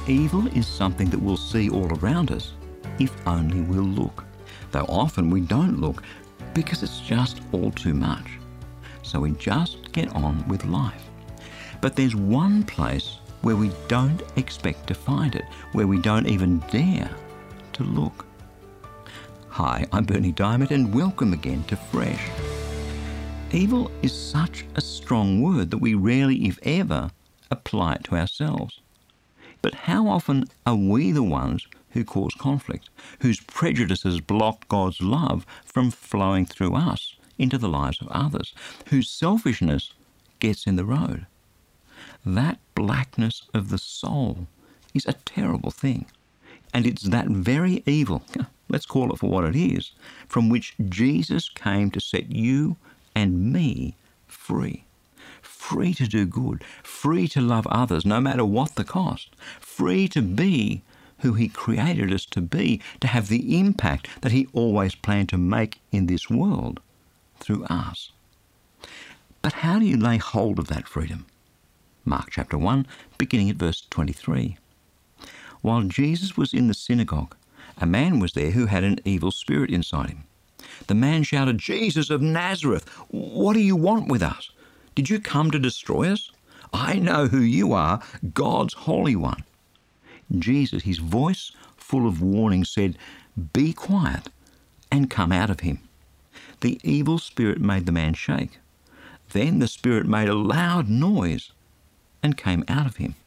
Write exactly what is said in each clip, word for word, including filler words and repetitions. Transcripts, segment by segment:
Evil is something that we'll see all around us if only we'll look. Though often we don't look because it's just all too much. So we just get on with life. But there's one place where we don't expect to find it, where we don't even dare to look. Hi, I'm Berni Dymet and welcome again to Fresh. Evil is such a strong word that we rarely, if ever, apply it to ourselves. But how often are we the ones who cause conflict, whose prejudices block God's love from flowing through us into the lives of others, whose selfishness gets in the road? That blackness of the soul is a terrible thing. And it's that very evil, let's call it for what it is, from which Jesus came to set you and me free. Free to do good, free to love others no matter what the cost, free to be who He created us to be, to have the impact that He always planned to make in this world through us. But how do you lay hold of that freedom? Mark chapter one, beginning at verse twenty-three. While Jesus was in the synagogue, a man was there who had an evil spirit inside him. The man shouted, "Jesus of Nazareth, what do you want with us? Did you come to destroy us? I know who you are, God's Holy One." Jesus, his voice full of warning, said, "Be quiet and come out of him." The evil spirit made the man shake. Then the spirit made a loud noise and came out of him.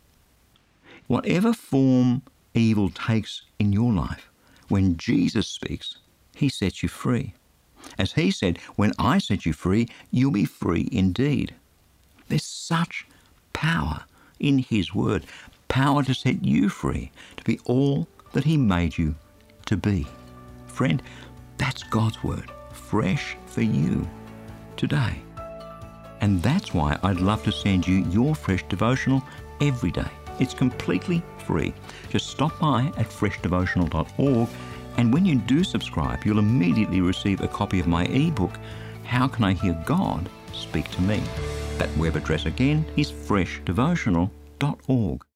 Whatever form evil takes in your life, when Jesus speaks, He sets you free. As He said, "When I set you free, you'll be free indeed." There's such power in His word, power to set you free, to be all that He made you to be. Friend, that's God's word, fresh for you today. And that's why I'd love to send you your Fresh devotional every day. It's completely free. Just stop by at fresh devotional dot org, and when you do subscribe, you'll immediately receive a copy of my ebook, How Can I Hear God Speak to Me? That web address again is fresh devotional dot org.